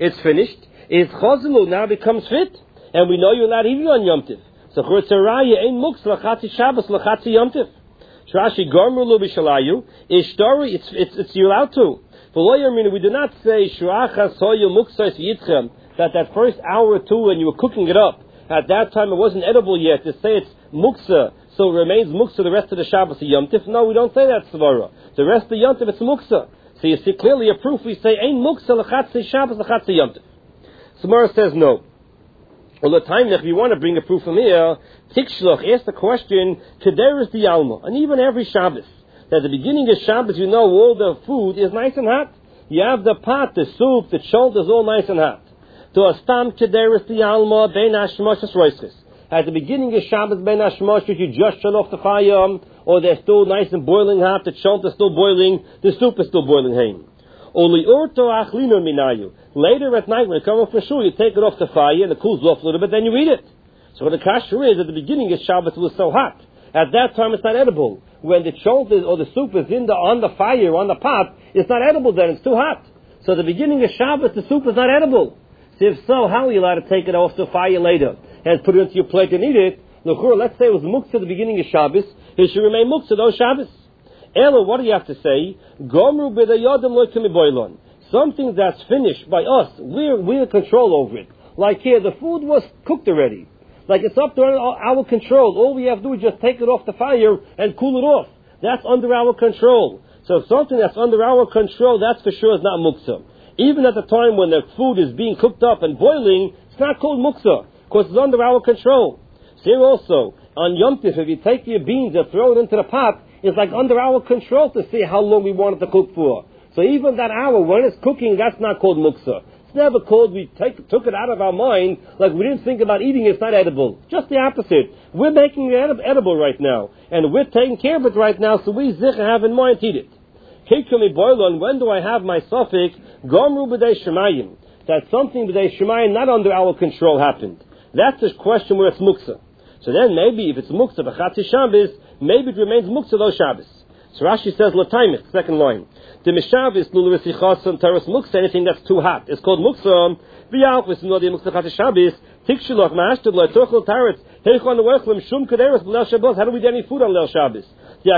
it's finished. Is chazulu now becomes fit, and we know you're allowed to eat it on Yom Tiv. So churtzaraya ain't muksa lachatzi Shabbos lachatzi Yom Tiv. Shrashi garmu lu b'shalayu is story. It's you're allowed to. We do not say shracha soyu muksa yitchem that first hour or two when you were cooking it up. At that time it wasn't edible yet. To say it's muksa, so it remains muksa the rest of the Shabbos of Yom Tif. No, we don't say that svara. The rest of Yom Tif it's muksa. So you see clearly a proof. We say ain't muksa lachatzi Shabbos lachatzi Yom Tif. Samara says no. Well, the time if you want to bring a proof from here, Tikshloch asked the question, Kederis the Alma, and even every Shabbos. At the beginning of Shabbos, you know all the food is nice and hot. You have the pot, the soup, the shoulder is all nice and hot. To Astam Kederis the Alma, Ben Hashmashas Roiskis. At the beginning of Shabbos, Ben Hashmashas, you just shut off the fire, or they're still nice and boiling hot, the shoulder is still boiling, the soup is still boiling haim. Later at night, when you come off the shul, you take it off the fire and it cools off a little bit, then you eat it. So what the kasher is, at the beginning of Shabbos, it was so hot. At that time, it's not edible. When the cholent or the soup is on the fire, on the pot, it's not edible then, it's too hot. So at the beginning of Shabbos, the soup is not edible. So if so, how are you allowed to take it off the fire later and put it into your plate and eat it? Let's say it was muktzah at the beginning of Shabbos, it should remain muktzah those Shabbos. Ella, what do you have to say? Gomru b'dayadim lo kemiboilon. Something that's finished by us, we're control over it. Like here, the food was cooked already. Like it's up to our control. All we have to do is just take it off the fire and cool it off. That's under our control. So if something that's under our control, that's for sure is not muktzah. Even at the time when the food is being cooked up and boiling, it's not called muktzah, because it's under our control. So here also, on Yom Tif, if you take your beans and throw it into the pot, it's like under our control to see how long we want it to cook for. So even that hour, when it's cooking, that's not called muktzah. It's never called we took it out of our mind, like we didn't think about eating it, it's not edible. Just the opposite. We're making it edible right now, and we're taking care of it right now, so we have in mind to eat it. When do I have my suffix? Gomru b'dei shemayim. That something b'dei shemayim not under our control happened. That's the question where it's muktzah. So then maybe if it's muktzah b'chatzi Shabbos, maybe it remains muktzah those Shabbos. So Rashi says l'taimich, second line. The mishavis lulurisichasam teres muktzah, anything that's too hot. It's called muktzah. V'yalchus no the muktzah chatzi Shabbos. Tikshulach ma'ashtad lo tochel taretz. Heichon wechlim shum kaderes b'leil Shabbos. How do we get any food on leil Shabbos? Then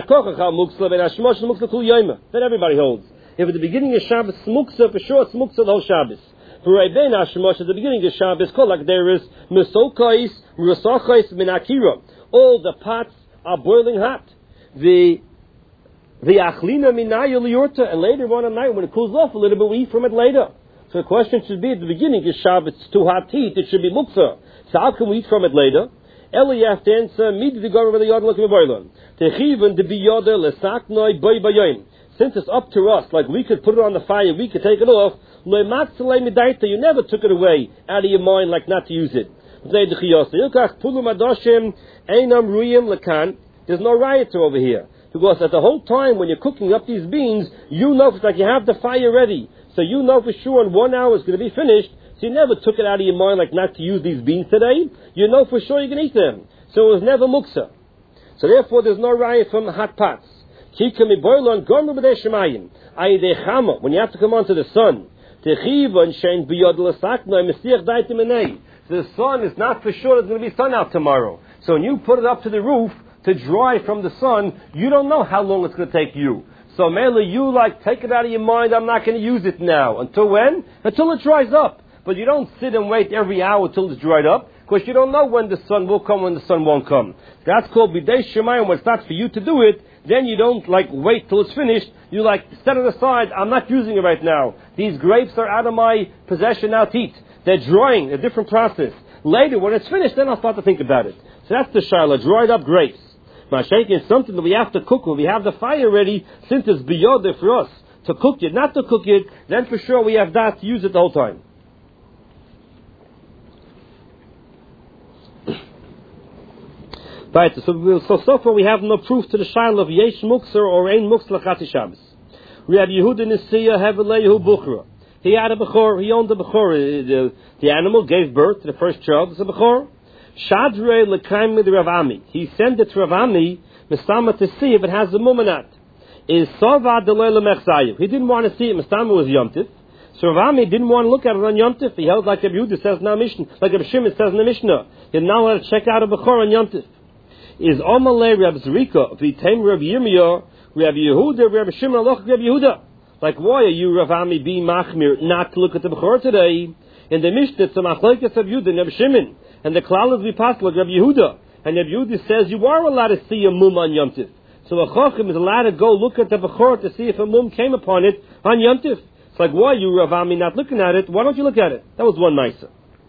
everybody holds. If at the beginning of Shabbos muktzah, for sure it's muktzah the whole Shabbos. For Rabbein Hashmosh at the beginning of Shabbos, called like there is mesokais, rusachais, minakira. All the pots are boiling hot. The achlina minaya liurta, and later on at night when it cools off a little bit, we eat from it later. So the question should be at the beginning of Shabbos, it's too hot to eat, it should be muktzah. So how can we eat from it later? Eli you have to answer, mid the government of the yod looking boiling. Techivan de biyoda lesaknoi boy bayim. Since it's up to us, like we could put it on the fire, we could take it off. You never took it away out of your mind, like not to use it. There's no riot over here. Because at the whole time when you're cooking up these beans, you know it's like you have the fire ready. So you know for sure in 1 hour it's going to be finished. So you never took it out of your mind like not to use these beans today. You know for sure you can eat them. So it was never muktzah. So therefore there's no riot from the hot pots. When you have to come onto the sun. The sun is not for sure there's going to be sun out tomorrow. So when you put it up to the roof to dry from the sun, you don't know how long it's going to take you. So mainly you take it out of your mind, I'm not going to use it now. Until when? Until it dries up. But you don't sit and wait every hour till it's dried up, because you don't know when the sun will come, when the sun won't come. That's called bidei shemayim. When it's not for you to do it, then you don't wait till it's finished. You set it aside. I'm not using it right now. These grapes are out of my possession now to eat. They're drying, a different process. Later, when it's finished, then I'll start to think about it. So that's the shaila, dried up grapes. Mashayk is something that we have to cook when we have the fire ready, since it's biyodeh for us to cook it, not to cook it, then for sure we have that to use it the whole time. Right, so far we have no proof to the shaila of yesh muktzah or ein muktzah l'chati Shabbos. We have Yehuda Nisiya Hevelehu Bukhra. He had a bechor, he owned a bechor. The animal gave birth to the first child as a bechor. Shadre l'kaim with Rav Ami. He sent it to Rav Ami, Mestama, to see if it has a mumanat. Is Sava Delay Lemech Zayiv. He didn't want to see it, Mestama was Yom Tif. So Rav Ami didn't want to look at it on Yom Tif. He held like Rabbi Yehuda says in the Mishnah, like Rabbi Shimon says in the Mishnah. He did not want to check out a Bechor on Yom Tif. Is Omalei Reb Zrika, V'Tem Reb Yirmiyah, Reb Yehuda, Reb Shimon, Aloch Reb Yehuda. Like, why are you, Rav Ami, being machmir, not to look at the Bechor today? In the Mishnah, it's a machlokes of Yehuda and Reb Shimon. And the klal is v'pasel like Reb Yehuda. And Reb Yehuda says you are allowed to see a mum on Yom Tif. So a chacham is allowed to go look at the Bechor to see if a mum came upon it on Yom Tif. It's like, why are you, Rav Ami, not looking at it? Why don't you look at it? That was one Maisa.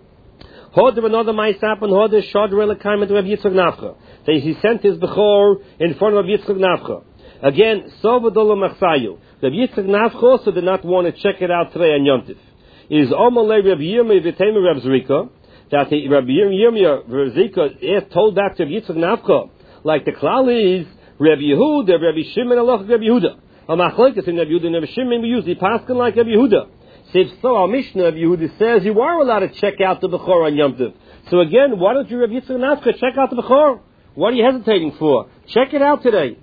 Hoder another Maisa happened, Hoder Shadr Elakaim to Reb Yitzchak Nafcha. He sent his Bechor in front of Reb Yitzchak Nafcha. Again, Sovadolo Machsayu. Reb Yitzchak Nafcha also did not want to check it out today on Yom Tif. Is Omalei Reb Yirmiyah V'Tema Reb Zrika, that Reb Yirmiyah Zrika told back to Reb Yitzchak Nafcha, like the klal is, Reb Yehuda, Reb Shimon, Aloch Reb Yehuda. A machlokes in Reb Yehuda and Reb Shimon, we usually paskin like Reb Yehuda. So if so, our Mishnah Reb Yehuda says you are allowed to check out the Bechor on Yom Tov. So again, why don't you, Reb Yitzchak Nafcha, check out the Bechor? What are you hesitating for? Check it out today.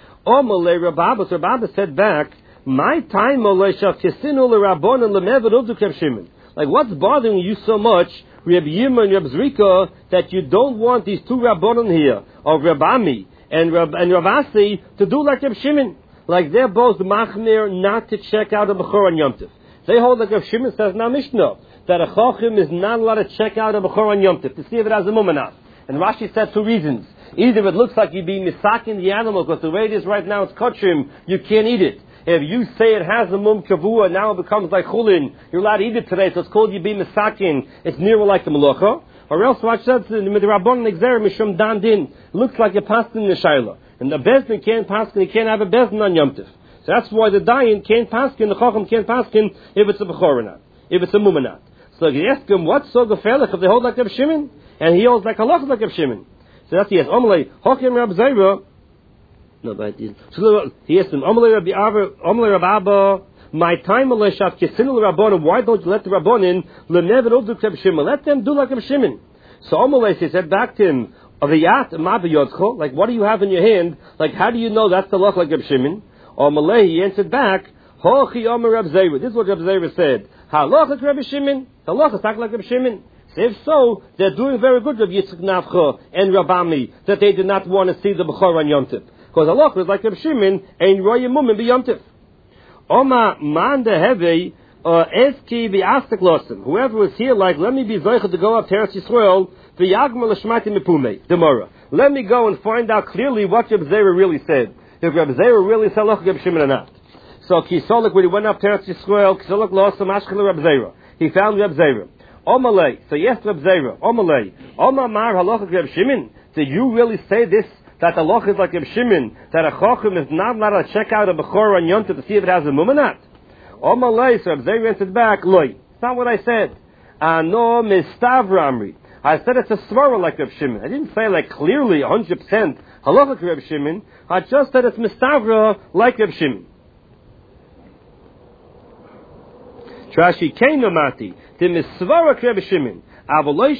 Omalei Reb Abba, so Reb Abba said back, my time Olei Shav Kisinu LeRabbon and LeMevad Udu Reb Shimon. Like, what's bothering you so much, Reb Yirmiyah and Reb Zrika, that you don't want these two Rabbonim here, of Reb Ami and Reb Asi, to do like Reb Shimon? Like they're both machmir not to check out a Bechor on Yom Tov. They hold like Reb Shimon says in our Mishnah, that a chacham is not allowed to check out a Bechor on Yom Tov to see if it has a mum or not. And Rashi said two reasons. Either it looks like you're being misakin the animal, because the way it is right now it's kosher, you can't eat it. If you say it has a mum kavua, now it becomes like chulin, you're allowed to eat it today, so it's called you being misakin, it's nearer like the malacha. Or else Rashi said, the Midrabon Nexer Mishum Dan Din, looks like a paskin in the Shaila. And the Bezdin can't paskin, he can't have a Bezdin on Yom Tov. So that's why the Dayan can't paskin, the Chacham can't paskin, if it's a Bechor or not, if it's a mum or not. So you ask him, what's so gefährlich if they hold like Reb Shimon? And he holds like halachas like Reb Shimon. So that's yes. Omalei Hokim Rab Zayra. No, but so he asked him, Omalei Rab Abba, my time Olei Shav Kisinu LeRabbonim. Why don't you let the Rabbonim LeMevad Udu Reb Shimon? Let them do like Reb Shimon. So Omalei said back to him, Aviyat Mabiyotcho. Like, what do you have in your hand? Like, how do you know that's the halach like Reb Shimon? Omalei, he answered back, Hochi Omer Rab Zayra. This is what Rab Zayra said. Halach like Reb Shimon. Halach is like Reb Shimon. So if so, they're doing very good, Reb Yitzchak Nafcha and Rab Ami, that they did not want to see the Bechor on Yom Tov. Because halach is like Reb Shimon, and Roya Mum and Yom Tov. Oma man de heve eski v'astek losim. Whoever was here, like, let me be zoicha to go up to Eretz Yisrael v'yagma l'shmati mipume. Demora. Let me go and find out clearly what Reb Zera really said. If Reb Zera really said halach Reb Shimon or not. So Kisolek, when he went up to Eretz Yisrael, Kisolek lost some ashkel Reb Zera. He found Reb Zera. Omalei. So yes, Reb Zera. Omalei. Omar halach Reb Shimon. Did you really say this? That the halach is like Reb Shimon, that a chacham is not allowed to check out a Bechor on Yom Tov to see if it has a mum or not. Omalei, so Reb Zera answered back, Loi. It's not what I said. Ano mistavra amri. I said it's a svara like Reb Shimon. I didn't say like clearly 100% halach like Reb Shimon. I just said it's mistavra like Reb Shimon. Trashi keinu mati. The misvara Reb Shimon. I'm not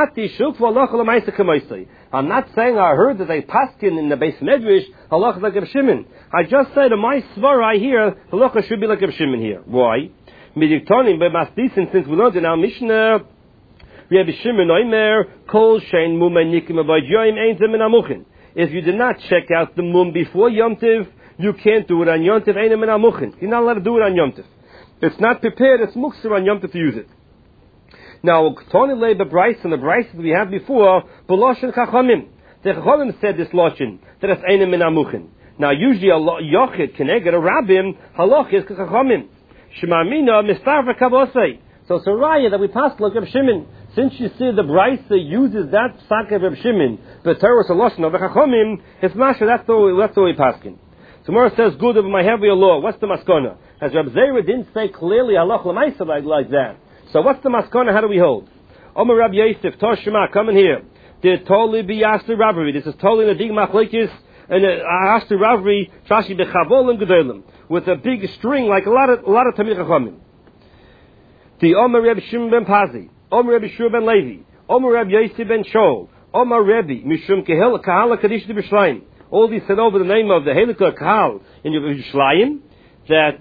saying I heard that they paskin in the Beis Medrash halach like Reb Shimon. I just said in my svara I hear halach should be like Reb Shimon here. Why? Midiktonim bemasdisen, since we learned in our Mishnah, Reb Shimon oimer kol shein mumay nikim abayjoyim ein zeh min amuchin. If you did not check out the mum before Yom Tov, you can't do it on Yom Tov. Ein min amuchin. You're not allowed to do it on Yom Tov. It's not prepared. It's mukser on Yom Tov to use it. Now, Tony lay the Bryce and the Bryces we had before, Beloshin Chachamim. The Chachamim said this Loshin, that it's Einem Min Amuchin. Now, usually a Yochid can get a Rabbim, Halach is Chachamim. Shemamina Mistarva Kavosei. So it's a raya that we pass like Reb Shimon. Since you see the Bryce uses that Sak of Reb Shimon, but Torah is a Loshin of the Chachamim, it's Masha, that's the way we paskin. So Mora says, good of my heavier law, what's the Maskona? As Reb Zera didn't say clearly Halach L'maisa like that. So what's the maskana? How do we hold? Omer Rab Yosef, Toshima, come in here. Did totally be asked to Ravri. This is totally in the dig machlekes and asked to Ravri. Trashi bechavol and gedolim with a big string like a lot of Talmid Chachamim. The Omer Reb Shimon ben Pazi, Omer Reb Shua ben Levi, Omer Reb Yosef ben Shol, Omer Rebbe Mishum Kahala Kadish de B'Shlayim. All these said over the name of the Helika Kahal in Yerushalayim that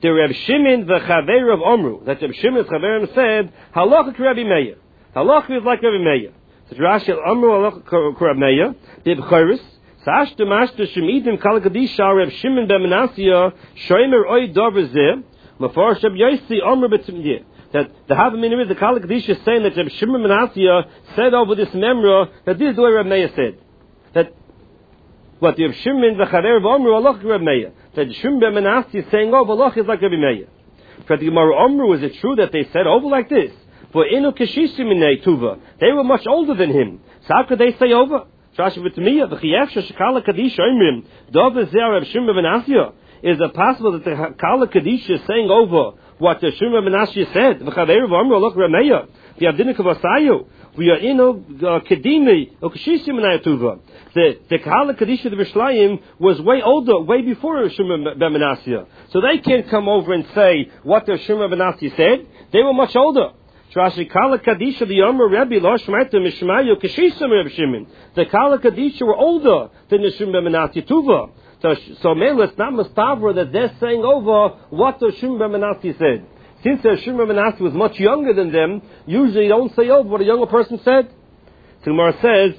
the Reb Shimon v'chaver of Omru, that Reb Shimon's chaverim said, halacha k'Rebbe Meir. Halacha is like Rebbe Meir. So Rashi Omru halacha k'Rebbe Meir, the B'choris, Sa'ashtu mashtu shemidim kal kadisha Reb Shimon ben Menasya, shomer oy dover zeh, mafar Reb Yosi Omru b'tzimdiyah. That the Havamina is the Kal Kadisha is saying that Reb Shimon ben Menasya said over this memra that this is the way Reb Meir said. That what the Reb Shimon v'chaver of Omru halacha k'Rebbe Meir. That Shimon ben Menasya is saying over halacha is like Rebbe Meir. For the Gemara Omru, is it true that they said over like this? For inu kashishim minei tuva, they were much older than him. So how could they say over? Trashi v'tmiya v'chiyefsha shekala kadisha imrim dov zeh Reb Shimon ben Menasya. Is it possible that the Kala Kadisha is saying over what the Shimon ben Menasya said? V'chaver v'amru alok Rameya v'yavdinu kavasayu v'ya'inu kedimi ukashishim minei tuva. The Kala Kadisha the Bishlayim was way older, way before Shimon ben Menasya. So they can't come over and say what the Shimon ben Menasya said. They were much older. Trashi Kala Kadisha the Yomer Rebbe Lo Shmaita Mishmayu Kashishim Reb Shimon. The Kala Kadisha were older than the Shimon ben Menasya Tuva. So mainly it's not Mustavra that they're saying over what the Shimon ben Menasya said. Since the Shimon ben Menasya was much younger than them, usually they don't say over what a younger person said. So Gemara says,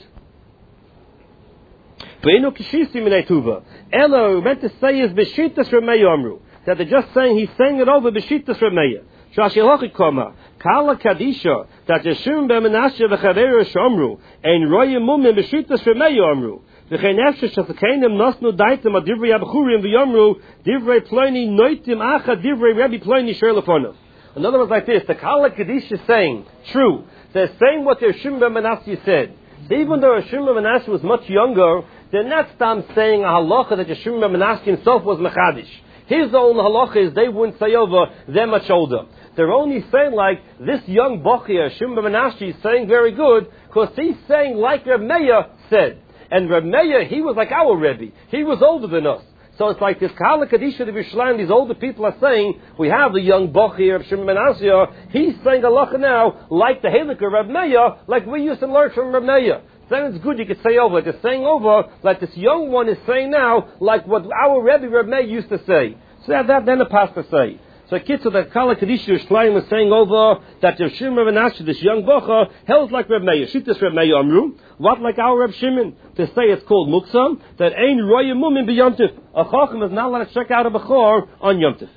Elo meant to say is B'shitas Reb Meir Amru, that they're just saying he's saying it over B'shitas Reb Meir. Shashi Halachi Koma Kala Kadisha that the Shimon ben Menasya v'chaver Amru and Roya Mumim B'shitas Reb Meir Amru. In other words, like this, the Kala Kaddish is saying, true, they're saying what their Shimon ben Menasya said. So even though Shimon ben Menasya was much younger, they're not saying a halacha that Shimon ben Menasya himself was Mechadish. His own halacha is they wouldn't say over, they're much older. They're only saying like, this young Bachir, Shimon ben Menasya, is saying very good, because he's saying like Reb Meir said. And Reb Meir, he was like our Rebbe. He was older than us. So it's like this Kala Kadisha the Bishlayim, these older people are saying, we have the young Bachir of Shimon ben Menasya, he's saying halacha now, like the Halakha Reb Meir, like we used to learn from Reb Meir. Then it's good you could say over. They're saying over, like this young one is saying now, like what our Rebbe Reb Meir used to say. So that then the pastor say. So Kitzu, that Kala Kadisha Shlayim was saying over that the Shimon ben Menasya, this young Bacha, held like Reb Meir. Shittas Reb Meir Amru. What like our Reb Shimon? To say it's called Muksa, that ain't Roya Mumim be Yom Tif. A Chacham is not allowed to check out a Bechor on Yom Tif.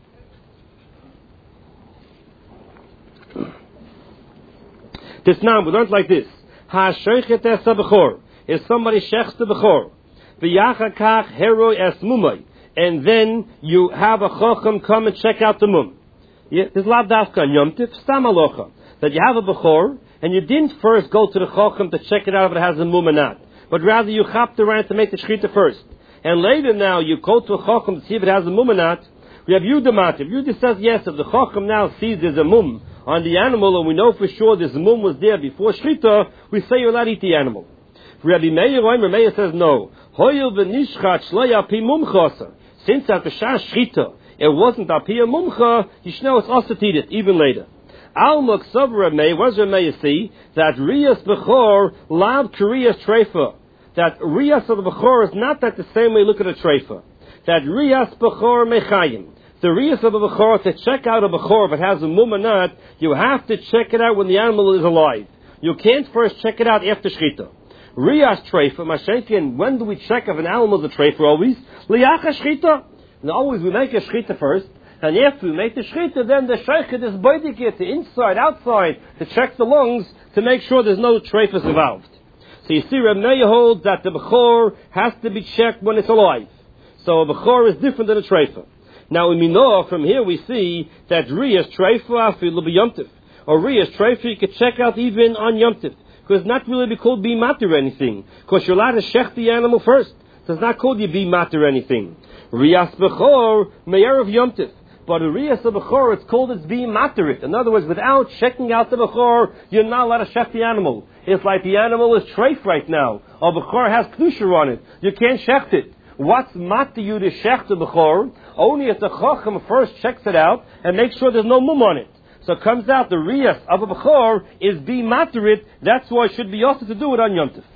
This now, we learned like this. Ha-Sheichet es ha-Bechor. If somebody shechs the Bechor. V'yacha kach heroi es mumai. And then you have a chacham come and check out the mum. Yeah, there's lav dafka on Yom Tif, stam alocha. That you have a bechor, and you didn't first go to the chacham to check it out if it has a mum or not. But rather you chapped around to make the shechita first. And later now you go to a chacham to see if it has a mum or not. We have Yudamat. If Yudah says yes, if the chacham now sees there's a mum on the animal, and we know for sure this mum was there before shechita, we say you're allowed to eat the animal. Rabbi Meir says no. Hoyel v'nishchat shleya pi mum chasa. Since at the Shah Shchita, it wasn't Apiyah Mumcha, you should know it's also to eat it, even later. Al Muksav Rameh, what does Rameh see? That Riyas Bechor, Lav Kuriyas Treifa. That Riyas of the Bechor is not that the same way you look at a Treifa. That Riyas Bechor Mechayim. The Riyas of the Bechor, to check out a Bechor, if it has a mum or not, you have to check it out when the animal is alive. You can't first check it out after Shchita. Riyas Treifa, Mashenkin, when do we check if an animal is a Treifa always? Liyacha Shchita. And always we make a Shchita first, and after we make the Shchita, then the Sheikhet is baidik it, the inside, outside, to check the lungs, to make sure there's no Treifas involved. So you see, Reb Meir holds that the Bechor has to be checked when it's alive. So a Bechor is different than a Treifa. Now in Minoah, from here we see that Riyas Treifa, Afilu B'Yomtiv. Or Riyas Treifa, you can check out even on Yomtiv. Because it's not really be called be matter or anything. Because you're allowed to shech the animal first. So it's not called you be matter or anything. Riyas Bechor, Meir of Yomtiv. But a Riyas of Bechor, it's called it's being materit. In other words, without checking out the Bechor, you're not allowed to shech the animal. It's like the animal is treif right now. Or Bechor has Kedusha on it. You can't shech it. What's matter you to shech the Bechor? Only if the Chacham first checks it out and makes sure there's no mum on it. So it comes out the Riyas of a Bechor is be materit. That's why it should be also to do it on Yom Tov.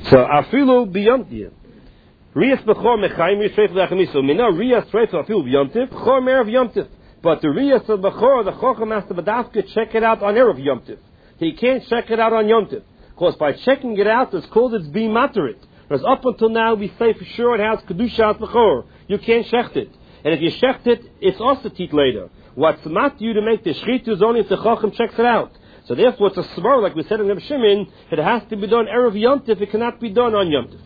So afilu biyomtiv. Riyas b'chor mechayim riyas treif l'achamiso. Mina riyas treif afilu biyomtiv. Chor me'erev yomtiv. But the riyas of b'chor, the chochem has to badafka check it out on erev yomtiv. He can't check it out on yomtiv. Because by checking it out, it's called it's being materit. Whereas up until now, we say for sure it has kedusha b'chor. You can't shecht it. And if you shecht it, it's also tit later. What's mat you to make the shchitu is only if the chochem checks it out. So therefore, it's a svar, like we said in Reb Shimon, it has to be done erev yomtiv. It cannot be done on yomtiv.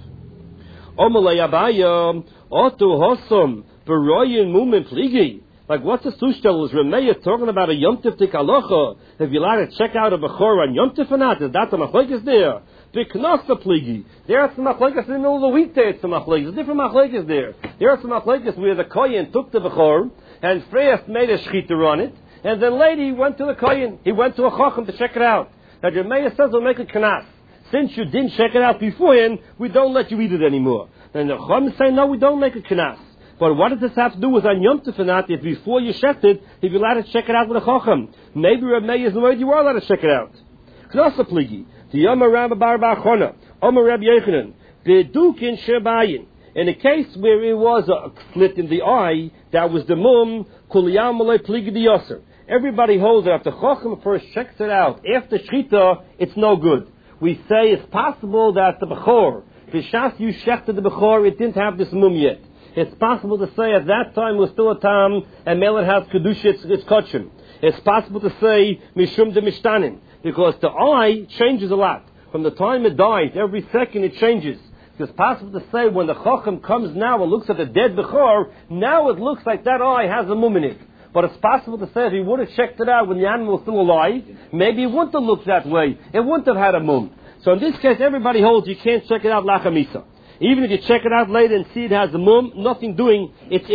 Omalei Abaya, Otu Hosom, Beroyin Mumin Pligi. Like, what's the sushtel? Is Remeya talking about a yomtiv tik halacha? Have you allowed to check out a bechor on yomtiv or not? Is that the machlekes there? Biknas the pligi. There are some machlekes in the middle of the weekday. It's some machlekes. There's different machlekes there. There are some machlekes where the kohen took the bechor and first made a shchita on it, and then later he went to the kohen. He went to a chacham to check it out. Now Remeya says we'll make a knas. Since you didn't check it out beforehand, we don't let you eat it anymore. And the chacham say no, we don't make a knas. But what does this have to do with on Yom Tov or not? If before you checked it, if you're allowed to check it out with a chacham, maybe Reb Meir is the word you are allowed to check it out. Knasa pligi, the Yom Rabba Bar Bachona, Omer Reb Yechanan, Bedukin Shebayin. In a case where it was a slit in the eye, that was the mum Kuliyam Malay pligi the Yosser. Everybody holds that if the chacham first checks it out after shchita, it's no good. We say it's possible that the bechor, b'shas you shechted the bechor, it didn't have this mum yet. It's possible to say at that time it was still a tam, and Melech has kedusha, it's kotchim. It's possible to say mishum de mishtanin, because the eye changes a lot. From the time it dies, every second it changes. It's possible to say when the chacham comes now and looks at the dead bechor, now it looks like that eye has a mum in it. But it's possible to say if he would have checked it out when the animal was still alive, maybe it wouldn't have looked that way. It wouldn't have had a mum. So in this case, everybody holds you can't check it out lachamisa. Even if you check it out later and see it has a mum, nothing doing, it's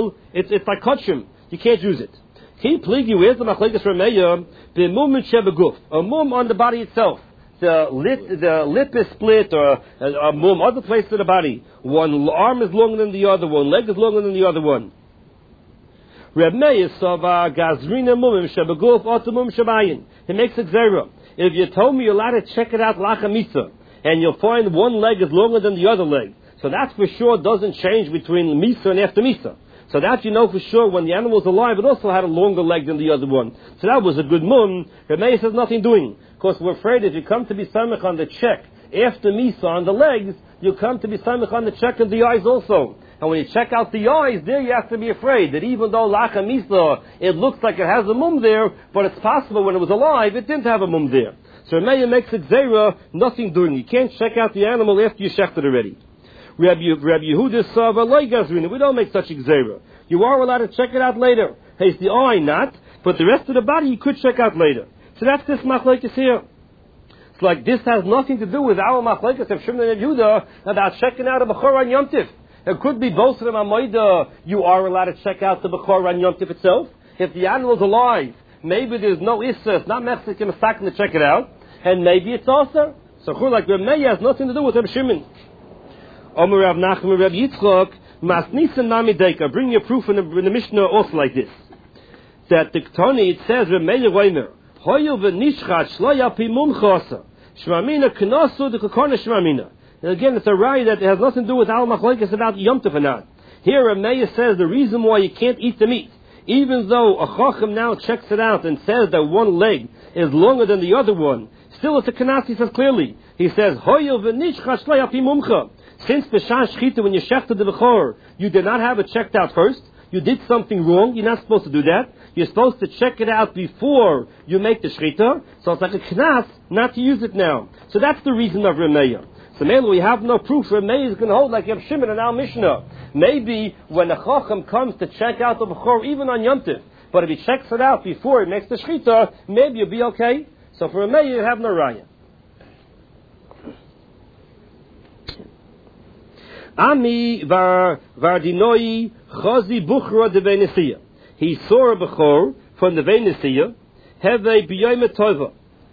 like kotchim. You can't use it. Ki pligi, where's the machlekes Remeya? The mum in shebeguf, a mum on the body itself. The lip is split, or a mum other places of the body. One arm is longer than the other, one leg is longer than the other one. Remeya sava gazrina mum in shebeguf, otamum shebayin. He makes a gzera. If you told me you're allowed to check it out lachamisa, and you'll find one leg is longer than the other leg. So that for sure doesn't change between Misa and after Misa. So that you know for sure when the animal was alive, it also had a longer leg than the other one. So that was a good mum. Remeir says nothing doing. Because we're afraid if you come to be samech on the check after Misa on the legs, you come to be samech on the check of the eyes also. And when you check out the eyes, there you have to be afraid that even though Lacha Misa, it looks like it has a mum there, but it's possible when it was alive, it didn't have a mum there. So Remeir makes a gzera, nothing doing. You can't check out the animal after you checked it already. Rabbi Yehuda Sava Loi Gazrina. We don't make such a gzera. You are allowed to check it out later. Hey, it's the eye not, but the rest of the body you could check out later. So that's this machlekes here. It's like this has nothing to do with our machlekes of Shimon and Yehuda about checking out a bechor on Yom Tif. It could be both of them on Moida. You are allowed to check out the bechor on Yom Tif itself. If the animal's alive, maybe there's no issa, it's not Mexican mistake to check it out. And maybe it's also. So like Reb Meir has nothing to do with Reb Shimon. Omer Rav Nachman Reb Yitzchok, Masnisan Nami Deka. Bring your proof in the Mishnah also like this. That the Ketani, it says, Reb Meir Weimer, Hoyel v'nishchat shloya pi mum chasa. Shmamina k'nasu de k'korna shmamina. And again, it's a raya that it has nothing to do with al machlekes about Yom Tov or not. Here Reb Meir says the reason why you can't eat the meat, even though a chacham now checks it out and says that one leg is longer than the other one, still it's a kanas, he says clearly. He says, Hoyel v'nishchat shloya pi mumcha. Since b'shas shchita, when you shechted the bechor, you did not have it checked out first, you did something wrong, you're not supposed to do that. You're supposed to check it out before you make the shchita, so it's like a knas not to use it now. So that's the reason of Remeir. So maybe we have no proof Remeir is going to hold like Reb Shimon in our Mishnah. Maybe when the chacham comes to check out the bechor, even on Yom Tov, but if he checks it out before he makes the shchita, maybe you'll be okay. So for Remeir, you have no raya. Ami vardinoi chazi buchra de Venesia. He saw a bechor from the Venesia. Heve b'yom tova.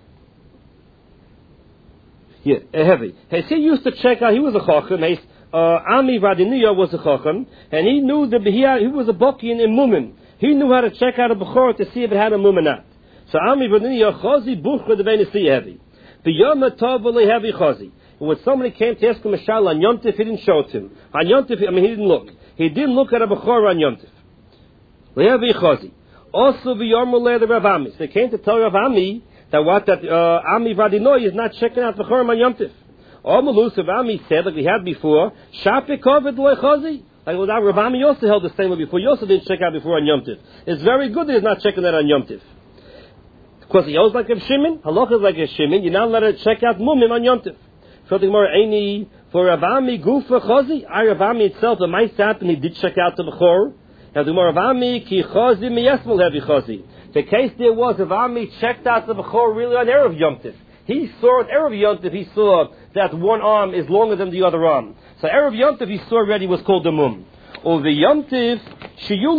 Yeah, heavy. He used to check out. He was a chacham. Ami vardinoi was a chacham, and he knew that he was a bokian in mumen. He knew how to check out a bechor to see if it had a mum or not. So Ami vardinoi chazi buchra de Venesia heavy. B'yom tova heavy chazi. But when somebody came to ask him a shayla on Yom Tif, he didn't show it to him. On Yom Tif, he didn't look. He didn't look at a Bechor on Yom Tif. Le'evi Chazi. Also, v'yomuleh the Rav Ami. So they came to tell Rav Ami that Ami Vadinoi is not checking out Bechor on Yom Tif. Omelus Rav Ami said, like we had before, Shapik Kovid Lo'e Chazi. Like Rav Ami also held the same way before. He also didn't check out before on Yom Tif. It's very good that he's not checking that on Yom Tif. Because he owes like a Shimon, Halacha is like a Shimon, you're not allowed to check out Mumim on Yom Tif. So the Gemara, Eini, for Rav Ami Gufa Chazi, Rav Ami itself, it might happen, he did check out the Bechor. Now the Gemara, Rav Ami, Ki Chazi Miyasmul Heavy Chazi. The case there was, Rav Ami checked out the Bechor really on Erev Yom Tif. He saw at Erev Yom Tif, he saw that one arm is longer than the other arm. So Erev Yom Tif, he saw already was called the Mum. Or the Yom Tif, Shiyul